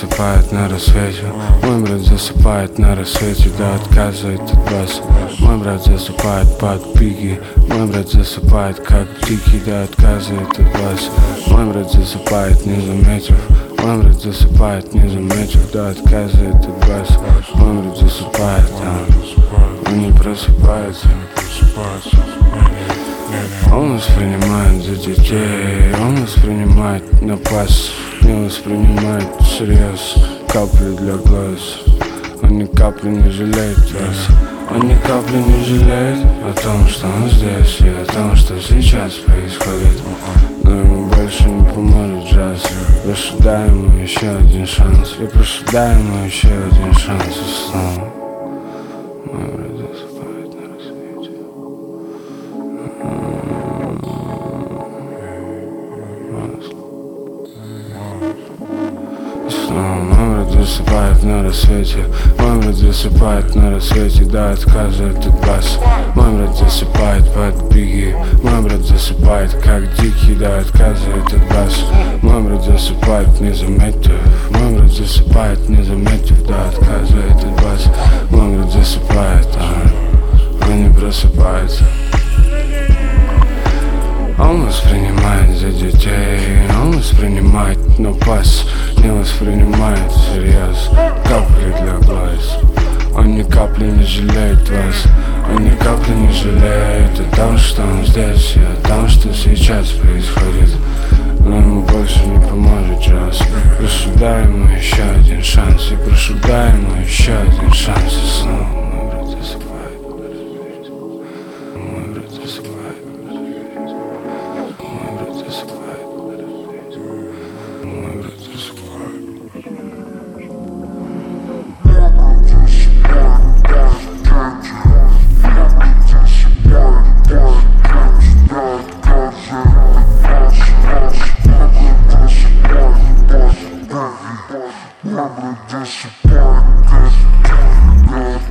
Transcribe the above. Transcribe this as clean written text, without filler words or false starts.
засыпает на рассвете. Мой брат засыпает на рассвете, до отказа этот бас. Мой брат засыпает под пики. Мой брат засыпает как дикий, до отказа этот бас. Мой брат засыпает не заметив. Мой брат засыпает не заметив, до отказа этот бас. Мой брат засыпает, он не просыпается. Он воспринимает за детей, он воспринимает на пас, не воспринимает всерьез капли для глаз. Он ни капли не жалеет вас, он ни капли не жалеет о том, что он здесь и о том, что сейчас происходит. Но ему больше не поможет джаз. Прошу, дай ему еще один шанс. Я прошу, дай ему еще один шанс и снова. Мой брат засыпает на рассвете. Мой брат засыпает на рассвете. Мой брат засыпает на рассвете, до отказа этот бас. Мой брат засыпает под биги. Мой брат засыпает как дикий, до отказа этот бас. Мой брат засыпает не заметив. Мой брат засыпает не заметив, до отказа этот бас. Мой брат засыпает, он не просыпается. Он воспринимает за детей, он воспринимает на пас, не воспринимает всерьез капли для глаз. Он ни капли не жалеет вас, он ни капли не жалеет о том, что он здесь и о том, что сейчас происходит. Но ему больше не поможет джаз. Прошу, дай ему еще один шанс, и прошу, дай ему еще один шанс и снова. Мой брат засыпает. Мой брат засыпает. Мой брат засыпает. Мой брат засыпает. I'm